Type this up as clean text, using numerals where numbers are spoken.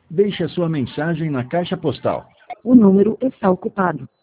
Deixe a sua mensagem na caixa postal. O número está ocupado.